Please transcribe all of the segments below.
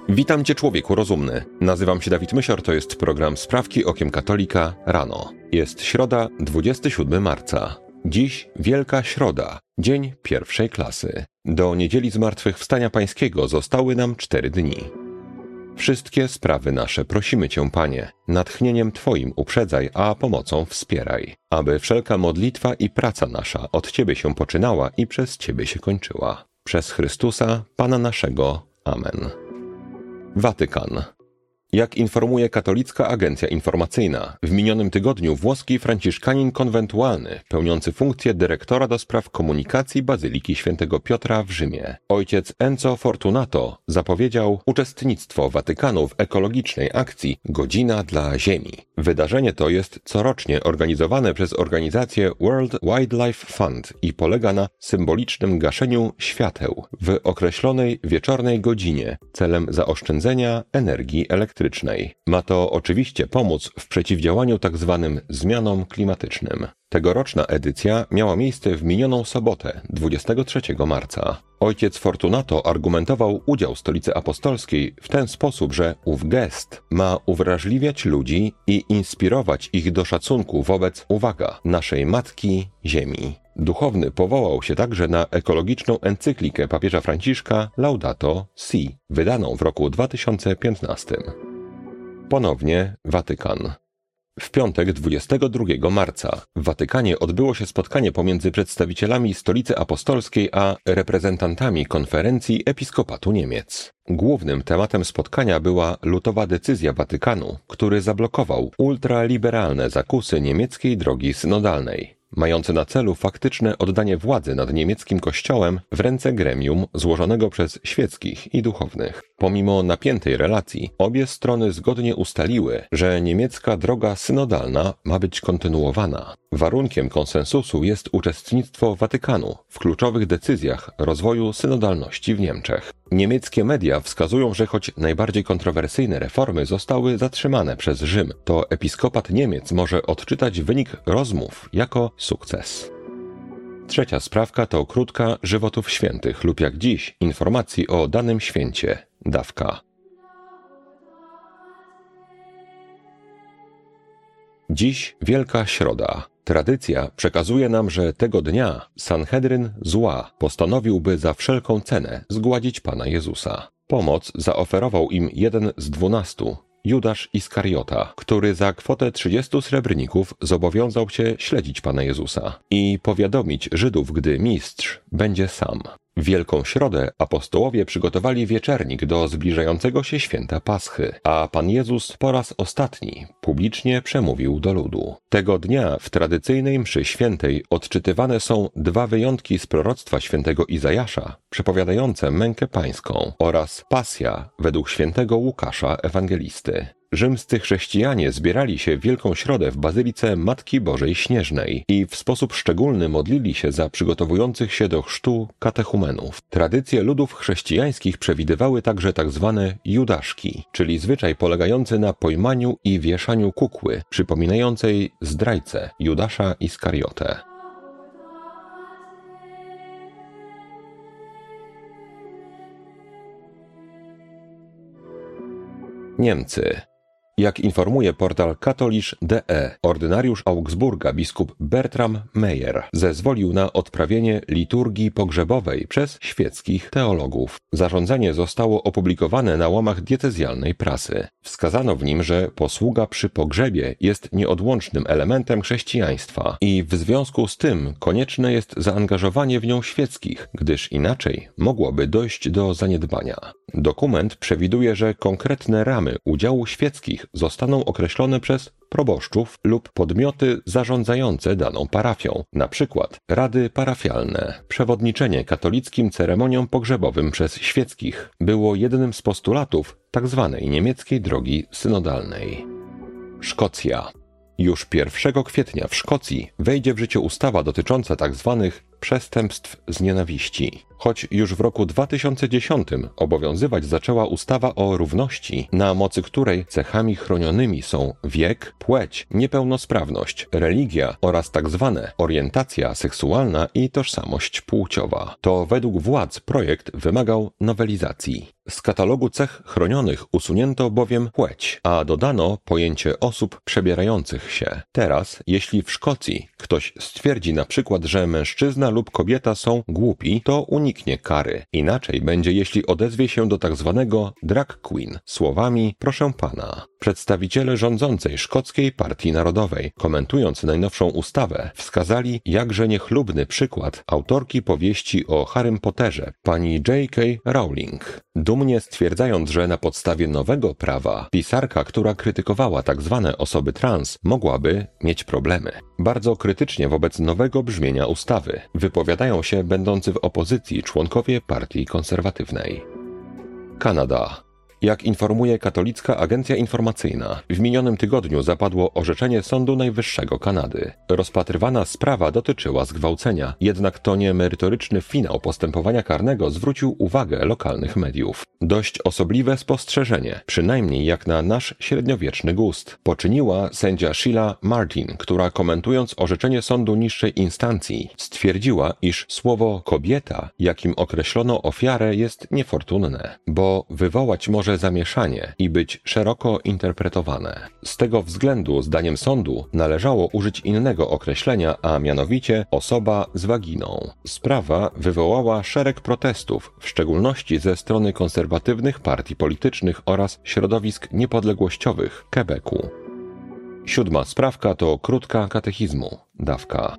Witam Cię, człowieku rozumny. Nazywam się Dawid Mysior, to jest program Sprawki Okiem Katolika rano. Jest środa, 27 marca. Dziś Wielka Środa, dzień pierwszej klasy. Do niedzieli Zmartwychwstania Pańskiego zostały nam 4 dni. Wszystkie sprawy nasze prosimy Cię, Panie, natchnieniem Twoim uprzedzaj, a pomocą wspieraj, aby wszelka modlitwa i praca nasza od Ciebie się poczynała i przez Ciebie się kończyła. Przez Chrystusa, Pana naszego. Amen. Watykan. Jak informuje Katolicka Agencja Informacyjna, w minionym tygodniu włoski franciszkanin konwentualny, pełniący funkcję dyrektora do spraw komunikacji Bazyliki Świętego Piotra w Rzymie, ojciec Enzo Fortunato, zapowiedział uczestnictwo Watykanu w ekologicznej akcji Godzina dla Ziemi. Wydarzenie to jest corocznie organizowane przez organizację World Wildlife Fund i polega na symbolicznym gaszeniu świateł w określonej wieczornej godzinie celem zaoszczędzenia energii elektrycznej. Ma to oczywiście pomóc w przeciwdziałaniu tzw. zmianom klimatycznym. Tegoroczna edycja miała miejsce w minioną sobotę, 23 marca. Ojciec Fortunato argumentował udział Stolicy Apostolskiej w ten sposób, że ów gest ma uwrażliwiać ludzi i inspirować ich do szacunku wobec, uwaga, naszej Matki Ziemi. Duchowny powołał się także na ekologiczną encyklikę papieża Franciszka Laudato Si, wydaną w roku 2015. Ponownie Watykan. W piątek 22 marca w Watykanie odbyło się spotkanie pomiędzy przedstawicielami Stolicy Apostolskiej a reprezentantami Konferencji Episkopatu Niemiec. Głównym tematem spotkania była lutowa decyzja Watykanu, który zablokował ultraliberalne zakusy niemieckiej drogi synodalnej, mające na celu faktyczne oddanie władzy nad niemieckim kościołem w ręce gremium złożonego przez świeckich i duchownych. Pomimo napiętej relacji, obie strony zgodnie ustaliły, że niemiecka droga synodalna ma być kontynuowana. Warunkiem konsensusu jest uczestnictwo Watykanu w kluczowych decyzjach rozwoju synodalności w Niemczech. Niemieckie media wskazują, że choć najbardziej kontrowersyjne reformy zostały zatrzymane przez Rzym, to episkopat Niemiec może odczytać wynik rozmów jako sukces. Trzecia sprawka to krótka żywotów świętych lub jak dziś informacji o danym święcie, dawka. Dziś Wielka Środa. Tradycja przekazuje nam, że tego dnia Sanhedryn zła postanowił, za wszelką cenę zgładzić Pana Jezusa. Pomoc zaoferował im jeden z 12, Judasz Iskariota, który za kwotę 30 srebrników zobowiązał się śledzić Pana Jezusa i powiadomić Żydów, gdy mistrz będzie sam. W Wielką Środę apostołowie przygotowali wieczernik do zbliżającego się święta Paschy, a Pan Jezus po raz ostatni publicznie przemówił do ludu. Tego dnia w tradycyjnej mszy świętej odczytywane są 2 wyjątki z proroctwa świętego Izajasza, przepowiadające mękę pańską, oraz pasja według świętego Łukasza Ewangelisty. Rzymscy chrześcijanie zbierali się w Wielką Środę w Bazylice Matki Bożej Śnieżnej i w sposób szczególny modlili się za przygotowujących się do chrztu katechumenów. Tradycje ludów chrześcijańskich przewidywały także tzw. judaszki, czyli zwyczaj polegający na pojmaniu i wieszaniu kukły, przypominającej zdrajcę Judasza Iskariotę. Niemcy. Jak informuje portal Katholisch.de, ordynariusz Augsburga biskup Bertram Meyer zezwolił na odprawienie liturgii pogrzebowej przez świeckich teologów. Zarządzenie zostało opublikowane na łamach diecezjalnej prasy. Wskazano w nim, że posługa przy pogrzebie jest nieodłącznym elementem chrześcijaństwa i w związku z tym konieczne jest zaangażowanie w nią świeckich, gdyż inaczej mogłoby dojść do zaniedbania. Dokument przewiduje, że konkretne ramy udziału świeckich zostaną określone przez proboszczów lub podmioty zarządzające daną parafią, na przykład rady parafialne. Przewodniczenie katolickim ceremoniom pogrzebowym przez świeckich było jednym z postulatów tzw. niemieckiej drogi synodalnej. Szkocja. Już 1 kwietnia w Szkocji wejdzie w życie ustawa dotycząca tzw. przestępstw z nienawiści. Choć już w roku 2010 obowiązywać zaczęła ustawa o równości, na mocy której cechami chronionymi są wiek, płeć, niepełnosprawność, religia oraz tzw. orientacja seksualna i tożsamość płciowa, to według władz projekt wymagał nowelizacji. Z katalogu cech chronionych usunięto bowiem płeć, a dodano pojęcie osób przebierających się. Teraz, jeśli w Szkocji ktoś stwierdzi na przykład, że mężczyzna lub kobieta są głupi, to uniknie kary. Inaczej będzie, jeśli odezwie się do tzw. drag queen słowami proszę pana. Przedstawiciele rządzącej Szkockiej Partii Narodowej, komentując najnowszą ustawę, wskazali jakże niechlubny przykład autorki powieści o Harrym Potterze, pani J.K. Rowling. Dumnie stwierdzając, że na podstawie nowego prawa pisarka, która krytykowała tzw. osoby trans, mogłaby mieć problemy. Bardzo krytycznie wobec nowego brzmienia ustawy wypowiadają się będący w opozycji członkowie Partii Konserwatywnej. Kanada. Jak informuje Katolicka Agencja Informacyjna, w minionym tygodniu zapadło orzeczenie Sądu Najwyższego Kanady. Rozpatrywana sprawa dotyczyła zgwałcenia, jednak to nie merytoryczny finał postępowania karnego zwrócił uwagę lokalnych mediów. Dość osobliwe spostrzeżenie, przynajmniej jak na nasz średniowieczny gust, poczyniła sędzia Sheila Martin, która komentując orzeczenie sądu niższej instancji, stwierdziła, iż słowo kobieta, jakim określono ofiarę, jest niefortunne, bo wywołać może zamieszanie i być szeroko interpretowane. Z tego względu, zdaniem sądu, należało użyć innego określenia, a mianowicie osoba z waginą. Sprawa wywołała szereg protestów, w szczególności ze strony konserwatywnych partii politycznych oraz środowisk niepodległościowych Quebecu. 7. sprawka to krótka katechizmu, dawka.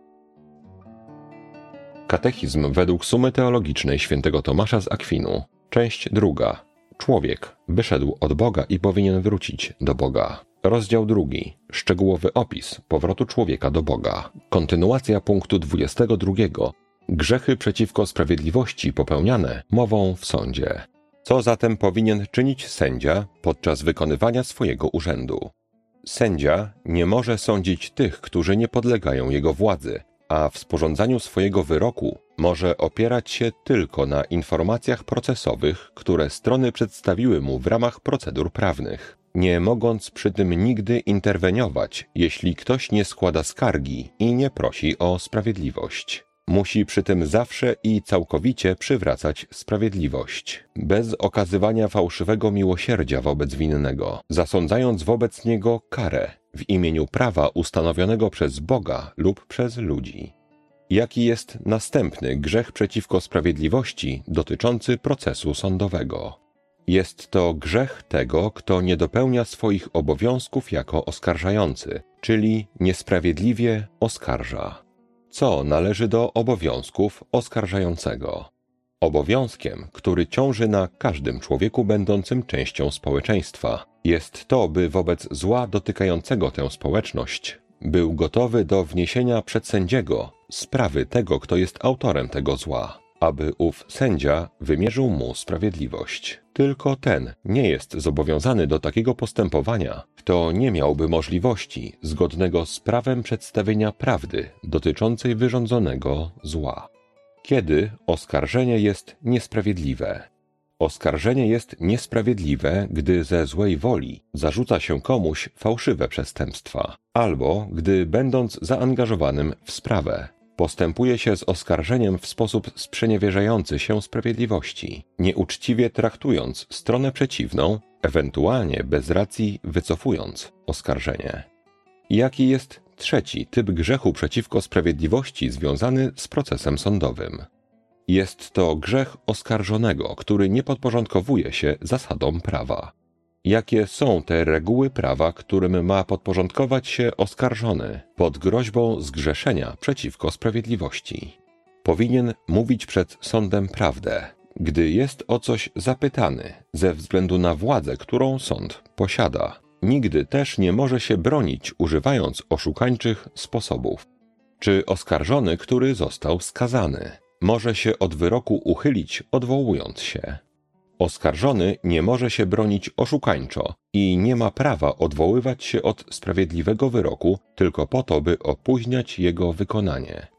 Katechizm według sumy teologicznej świętego Tomasza z Akwinu. Część 2. Człowiek wyszedł od Boga i powinien wrócić do Boga. Rozdział 2. Szczegółowy opis powrotu człowieka do Boga. Kontynuacja punktu 22. Grzechy przeciwko sprawiedliwości popełniane mową w sądzie. Co zatem powinien czynić sędzia podczas wykonywania swojego urzędu? Sędzia nie może sądzić tych, którzy nie podlegają jego władzy, a w sporządzaniu swojego wyroku może opierać się tylko na informacjach procesowych, które strony przedstawiły mu w ramach procedur prawnych, nie mogąc przy tym nigdy interweniować, jeśli ktoś nie składa skargi i nie prosi o sprawiedliwość. Musi przy tym zawsze i całkowicie przywracać sprawiedliwość, bez okazywania fałszywego miłosierdzia wobec winnego, zasądzając wobec niego karę w imieniu prawa ustanowionego przez Boga lub przez ludzi. Jaki jest następny grzech przeciwko sprawiedliwości dotyczący procesu sądowego? Jest to grzech tego, kto nie dopełnia swoich obowiązków jako oskarżający, czyli niesprawiedliwie oskarża. Co należy do obowiązków oskarżającego? Obowiązkiem, który ciąży na każdym człowieku będącym częścią społeczeństwa, jest to, by wobec zła dotykającego tę społeczność był gotowy do wniesienia przed sędziego sprawy tego, kto jest autorem tego zła, aby ów sędzia wymierzył mu sprawiedliwość. Tylko ten nie jest zobowiązany do takiego postępowania, kto nie miałby możliwości zgodnego z prawem przedstawienia prawdy dotyczącej wyrządzonego zła. Kiedy oskarżenie jest niesprawiedliwe? Oskarżenie jest niesprawiedliwe, gdy ze złej woli zarzuca się komuś fałszywe przestępstwa, albo gdy, będąc zaangażowanym w sprawę, postępuje się z oskarżeniem w sposób sprzeniewierzający się sprawiedliwości, nieuczciwie traktując stronę przeciwną, ewentualnie bez racji wycofując oskarżenie. Jaki jest trzeci typ grzechu przeciwko sprawiedliwości związany z procesem sądowym? Jest to grzech oskarżonego, który nie podporządkowuje się zasadom prawa. Jakie są te reguły prawa, którym ma podporządkować się oskarżony pod groźbą zgrzeszenia przeciwko sprawiedliwości? Powinien mówić przed sądem prawdę, gdy jest o coś zapytany ze względu na władzę, którą sąd posiada. Nigdy też nie może się bronić, używając oszukańczych sposobów. Czy oskarżony, który został skazany, może się od wyroku uchylić, odwołując się? Oskarżony nie może się bronić oszukańczo i nie ma prawa odwoływać się od sprawiedliwego wyroku tylko po to, by opóźniać jego wykonanie.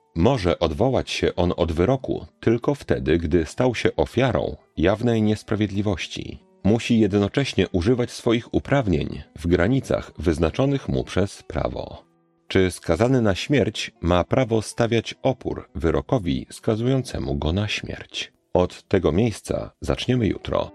Może odwołać się on od wyroku tylko wtedy, gdy stał się ofiarą jawnej niesprawiedliwości. Musi jednocześnie używać swoich uprawnień w granicach wyznaczonych mu przez prawo. Czy skazany na śmierć ma prawo stawiać opór wyrokowi skazującemu go na śmierć? Od tego miejsca zaczniemy jutro.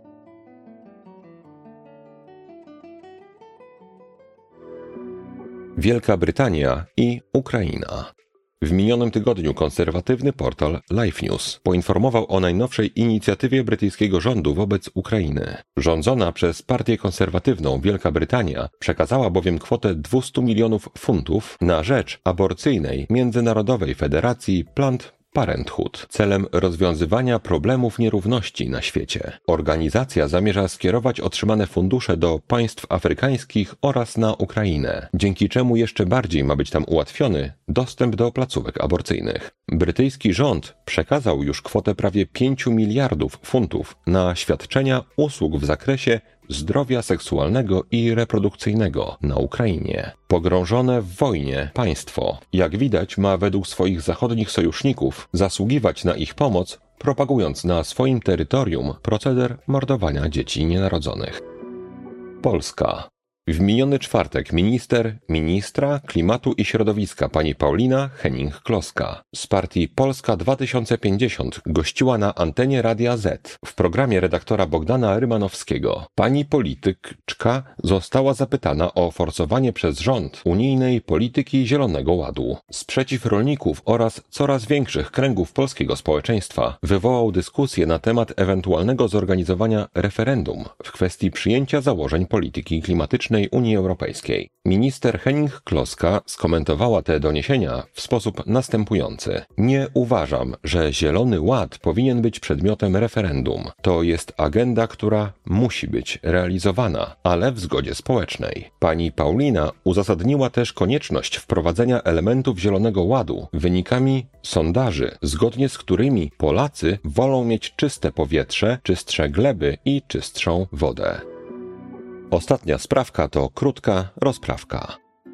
Wielka Brytania i Ukraina. W minionym tygodniu konserwatywny portal Life News poinformował o najnowszej inicjatywie brytyjskiego rządu wobec Ukrainy. Rządzona przez partię konserwatywną Wielka Brytania przekazała bowiem kwotę 200 milionów funtów na rzecz aborcyjnej Międzynarodowej Federacji Planned Parenthood celem rozwiązywania problemów nierówności na świecie. Organizacja zamierza skierować otrzymane fundusze do państw afrykańskich oraz na Ukrainę, dzięki czemu jeszcze bardziej ma być tam ułatwiony dostęp do placówek aborcyjnych. Brytyjski rząd przekazał już kwotę prawie 5 miliardów funtów na świadczenia usług w zakresie zdrowia seksualnego i reprodukcyjnego na Ukrainie. Pogrążone w wojnie państwo, jak widać, ma według swoich zachodnich sojuszników zasługiwać na ich pomoc, propagując na swoim terytorium proceder mordowania dzieci nienarodzonych. Polska. W miniony czwartek ministra klimatu i środowiska pani Paulina Hennig-Kloska z partii Polska 2050 gościła na antenie Radia Z w programie redaktora Bogdana Rymanowskiego. Pani polityczka została zapytana o forsowanie przez rząd unijnej polityki Zielonego Ładu. Sprzeciw rolników oraz coraz większych kręgów polskiego społeczeństwa wywołał dyskusję na temat ewentualnego zorganizowania referendum w kwestii przyjęcia założeń polityki klimatycznej Unii Europejskiej. Minister Hennig-Kloska skomentowała te doniesienia w sposób następujący. Nie uważam, że Zielony Ład powinien być przedmiotem referendum. To jest agenda, która musi być realizowana, ale w zgodzie społecznej. Pani Paulina uzasadniła też konieczność wprowadzenia elementów Zielonego Ładu wynikami sondaży, zgodnie z którymi Polacy wolą mieć czyste powietrze, czystsze gleby i czystszą wodę. Ostatnia sprawka to krótka rozprawka.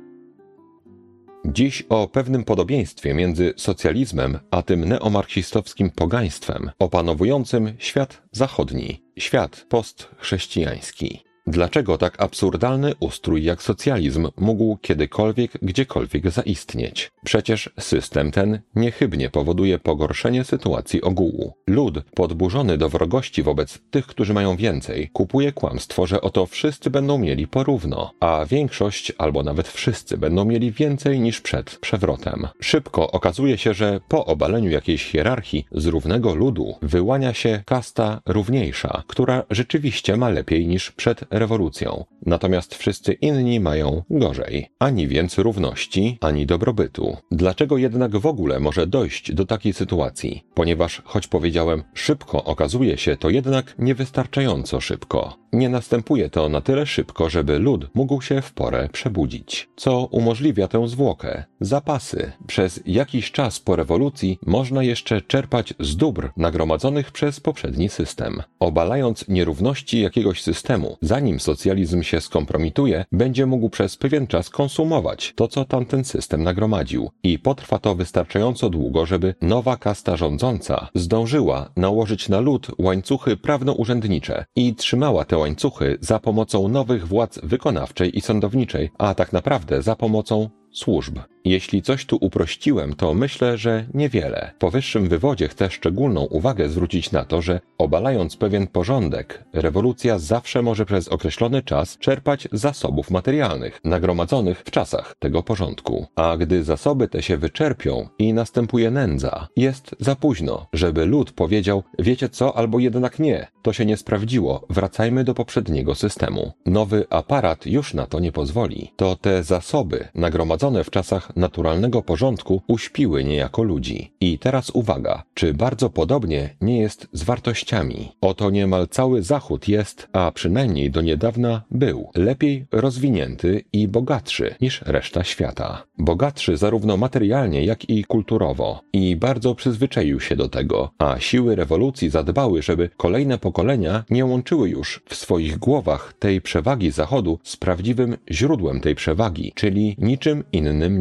Dziś o pewnym podobieństwie między socjalizmem a tym neomarksistowskim pogaństwem opanowującym świat zachodni, świat postchrześcijański. Dlaczego tak absurdalny ustrój jak socjalizm mógł kiedykolwiek, gdziekolwiek zaistnieć? Przecież system ten niechybnie powoduje pogorszenie sytuacji ogółu. Lud, podburzony do wrogości wobec tych, którzy mają więcej, kupuje kłamstwo, że oto wszyscy będą mieli porówno, a większość albo nawet wszyscy będą mieli więcej niż przed przewrotem. Szybko okazuje się, że po obaleniu jakiejś hierarchii z równego ludu wyłania się kasta równiejsza, która rzeczywiście ma lepiej niż przed rewolucją. Natomiast wszyscy inni mają gorzej. Ani więc równości, ani dobrobytu. Dlaczego jednak w ogóle może dojść do takiej sytuacji? Ponieważ, choć powiedziałem szybko, okazuje się to jednak niewystarczająco szybko. Nie następuje to na tyle szybko, żeby lud mógł się w porę przebudzić. Co umożliwia tę zwłokę? Zapasy. Przez jakiś czas po rewolucji można jeszcze czerpać z dóbr nagromadzonych przez poprzedni system. Obalając nierówności jakiegoś systemu, zanim socjalizm się skompromituje, będzie mógł przez pewien czas konsumować to, co tamten system nagromadził. I potrwa to wystarczająco długo, żeby nowa kasta rządząca zdążyła nałożyć na lud łańcuchy prawno-urzędnicze i trzymała te łańcuchy za pomocą nowych władz wykonawczej i sądowniczej, a tak naprawdę za pomocą służb. Jeśli coś tu uprościłem, to myślę, że niewiele. W powyższym wywodzie chcę szczególną uwagę zwrócić na to, że obalając pewien porządek, rewolucja zawsze może przez określony czas czerpać z zasobów materialnych, nagromadzonych w czasach tego porządku. A gdy zasoby te się wyczerpią i następuje nędza, jest za późno, żeby lud powiedział: wiecie co, albo jednak nie, to się nie sprawdziło, wracajmy do poprzedniego systemu. Nowy aparat już na to nie pozwoli. To te zasoby nagromadzone w czasach naturalnego porządku uśpiły niejako ludzi. I teraz uwaga, czy bardzo podobnie nie jest z wartościami? Oto niemal cały Zachód jest, a przynajmniej do niedawna był, lepiej rozwinięty i bogatszy niż reszta świata. Bogatszy zarówno materialnie, jak i kulturowo. I bardzo przyzwyczaił się do tego, a siły rewolucji zadbały, żeby kolejne pokolenia nie łączyły już w swoich głowach tej przewagi Zachodu z prawdziwym źródłem tej przewagi, czyli niczym innym niż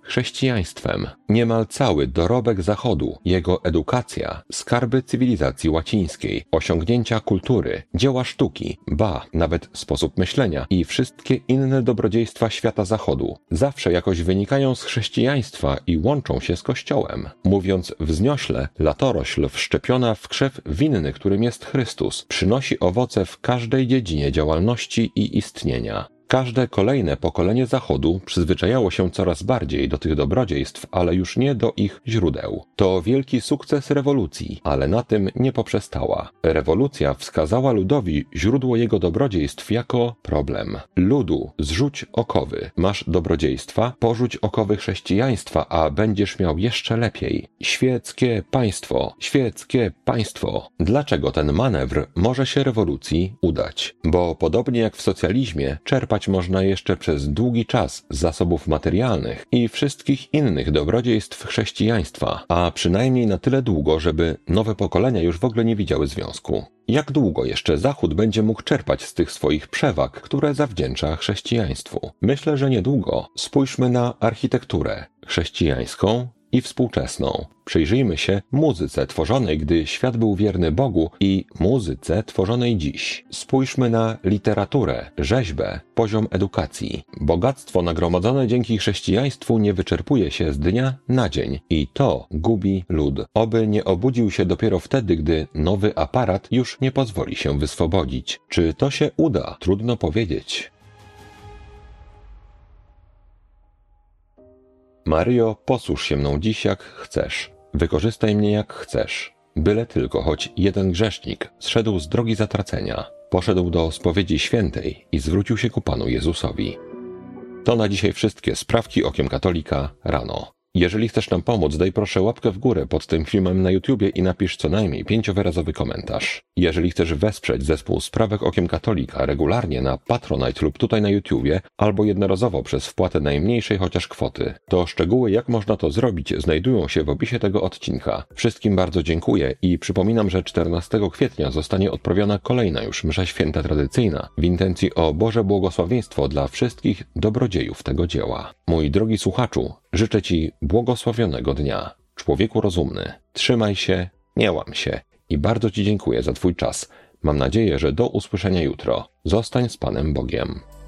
chrześcijaństwem. Niemal cały dorobek Zachodu, jego edukacja, skarby cywilizacji łacińskiej, osiągnięcia kultury, dzieła sztuki, ba, nawet sposób myślenia i wszystkie inne dobrodziejstwa świata Zachodu zawsze jakoś wynikają z chrześcijaństwa i łączą się z Kościołem. Mówiąc wzniośle, latorośl wszczepiona w krzew winny, którym jest Chrystus, przynosi owoce w każdej dziedzinie działalności i istnienia. Każde kolejne pokolenie Zachodu przyzwyczajało się coraz bardziej do tych dobrodziejstw, ale już nie do ich źródeł. To wielki sukces rewolucji, ale na tym nie poprzestała. Rewolucja wskazała ludowi źródło jego dobrodziejstw jako problem. Ludu, zrzuć okowy. Masz dobrodziejstwa, porzuć okowy chrześcijaństwa, a będziesz miał jeszcze lepiej. Świeckie państwo, świeckie państwo. Dlaczego ten manewr może się rewolucji udać? Bo podobnie jak w socjalizmie, czerpać można jeszcze przez długi czas z zasobów materialnych i wszystkich innych dobrodziejstw chrześcijaństwa, a przynajmniej na tyle długo, żeby nowe pokolenia już w ogóle nie widziały związku. Jak długo jeszcze Zachód będzie mógł czerpać z tych swoich przewag, które zawdzięcza chrześcijaństwu? Myślę, że niedługo. Spójrzmy na architekturę chrześcijańską i współczesną. Przyjrzyjmy się muzyce tworzonej, gdy świat był wierny Bogu, i muzyce tworzonej dziś. Spójrzmy na literaturę, rzeźbę, poziom edukacji. Bogactwo nagromadzone dzięki chrześcijaństwu nie wyczerpuje się z dnia na dzień i to gubi lud. Oby nie obudził się dopiero wtedy, gdy nowy aparat już nie pozwoli się wyswobodzić. Czy to się uda? Trudno powiedzieć. Maryjo, posłuż się mną dziś jak chcesz. Wykorzystaj mnie jak chcesz. Byle tylko choć jeden grzesznik zszedł z drogi zatracenia, poszedł do spowiedzi świętej i zwrócił się ku Panu Jezusowi. To na dzisiaj wszystkie sprawki okiem katolika rano. Jeżeli chcesz nam pomóc, daj proszę łapkę w górę pod tym filmem na YouTubie i napisz co najmniej 5-wyrazowy komentarz. Jeżeli chcesz wesprzeć zespół Sprawek Okiem Katolika regularnie na Patronite lub tutaj na YouTubie, albo jednorazowo przez wpłatę najmniejszej chociaż kwoty, to szczegóły jak można to zrobić znajdują się w opisie tego odcinka. Wszystkim bardzo dziękuję i przypominam, że 14 kwietnia zostanie odprawiona kolejna już msza święta tradycyjna w intencji o Boże błogosławieństwo dla wszystkich dobrodziejów tego dzieła. Mój drogi słuchaczu, życzę Ci błogosławionego dnia. Człowieku rozumny, trzymaj się, nie łam się i bardzo Ci dziękuję za Twój czas. Mam nadzieję, że do usłyszenia jutro. Zostań z Panem Bogiem.